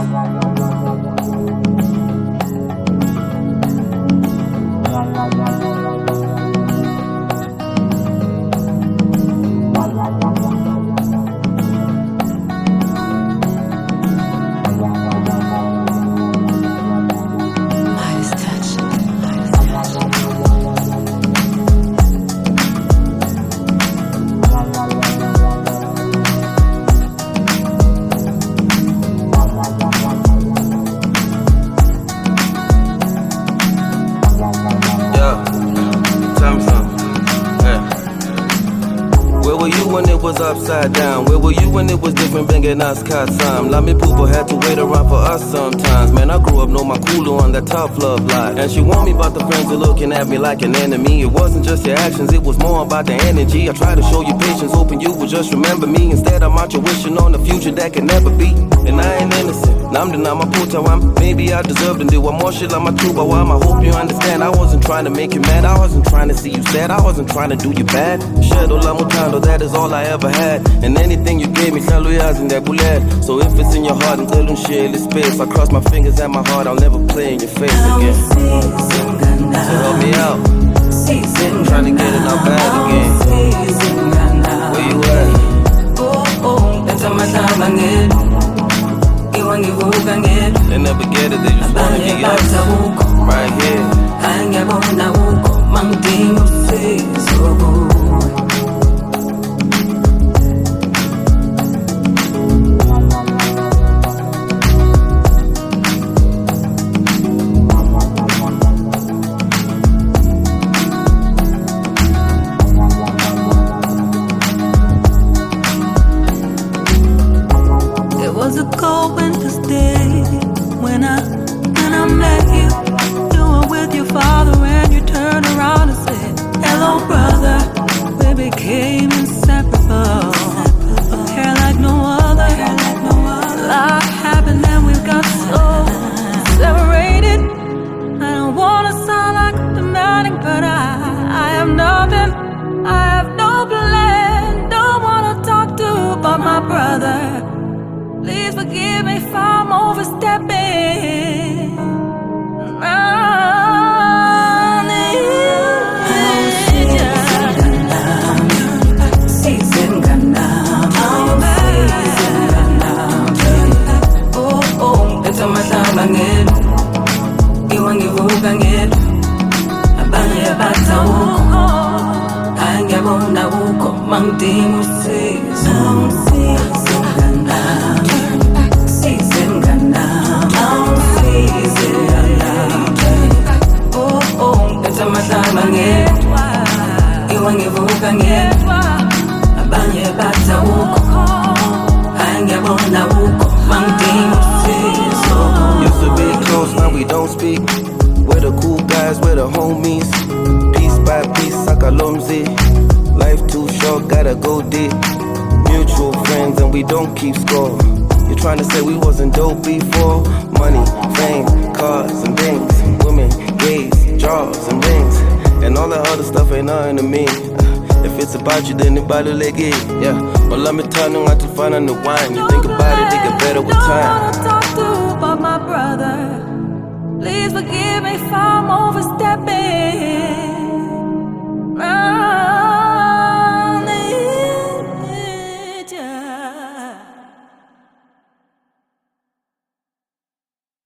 Upside down, where were you when it was different? Banging us cut some. Like me people had to wait around for us sometimes. Man, I grew up know my cooler on that tough love life. And she want me, but the friends are looking at me like an enemy. It wasn't just your actions, it was more about the energy. I try to show you patience, hoping you would just remember me. Instead, I'm out here wishing on the future that can never be. And I ain't innocent. Namdana maputa wam. Maybe I deserved and do one more shit like my tuba wam. I hope you understand. I wasn't trying to make you mad. I wasn't trying to see you sad. I wasn't trying to do you bad. Shadow la mutando, that is all I ever had. And anything you gave me, in that bullet. So if it's in your heart, and share this space. I cross my fingers at my heart, I'll never play in your face again. So help me out. I'm trying to get it out bad again. Where you at? They never get it, they just wanna be us. Right here. Used to be close, now we don't speak. We're the cool guys, we're the homies. Piece by piece, sakalomzi. Life too short, gotta go deep. Mutual friends and we don't keep score. You're trying to say we wasn't dope before? Money, fame, cars and things. Women, gays, jars and rings. And all that other stuff ain't nothing to me. If it's about you, then anybody let it, yeah. But let me turn on to find on the wine. You think about it, they get better with time. Don't wanna talk to but my brother. Please forgive me if I'm overstepping.